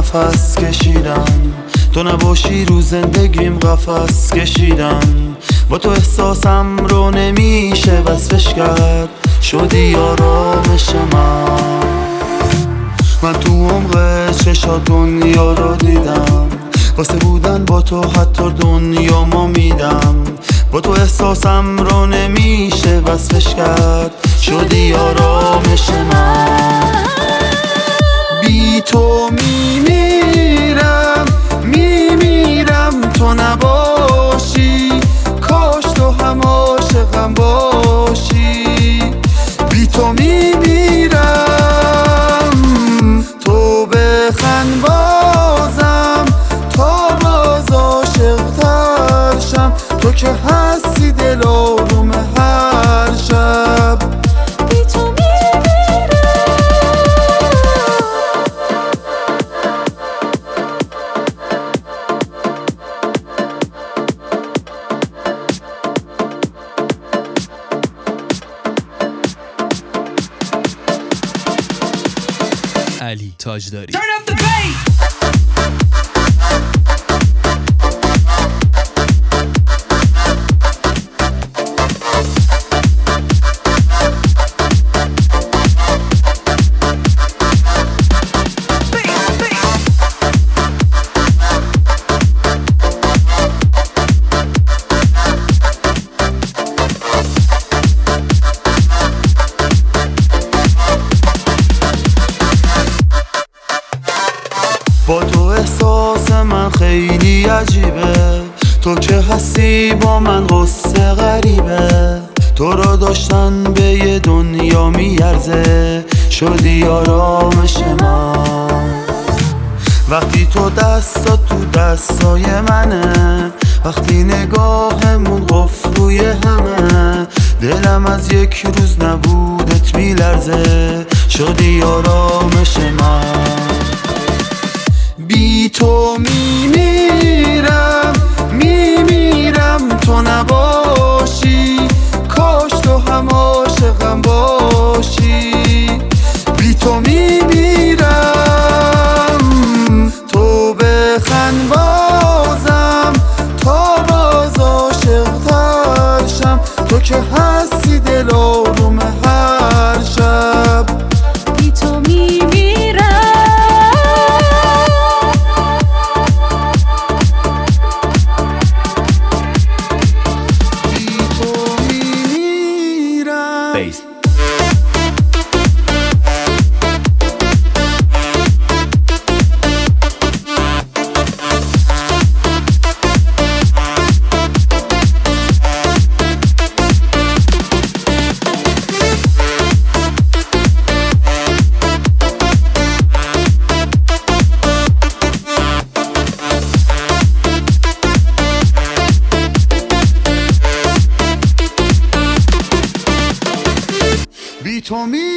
نفس کشیدم، تو نباشی رو زندگیم قفس کشیدم. با تو احساسم رو نمیشه وصفش کرد، شدی آرامش من تو عمق چشات دنیا رو دیدم، واسه بودن با تو حتی دنیا ما میدم. با تو احساسم رو نمیشه وصفش کرد، شدی آرامش من. بی تو میمیرم میمیرم، تو نباشی کاش تو هم عاشقم باشی. بی تو میمیرم، تو بخند بازم تا باز عاشق تر شم، تو که هستی دل آروم هر شب. علی تاجداری. Turn up the bass. با تو احساس من خیلی عجیبه، تو که هستی با من قصه غریبه. تو را داشتن به یه دنیا میارزه، شدی آرامش من. وقتی تو دستات تو دستای منه، وقتی نگاهمون قفل روی همه، دلم از یک روز نبودت میلرزه، شدی آرامش من. بی تو میمیرم میمیرم، تو نباشی کاش تو هم عاشقم باشی. بی تو میمیرم، تو بخند بازم تا باز عاشق تر شم، تو که هستی دل آروم هر شب. بی تو میمیرم، بی تو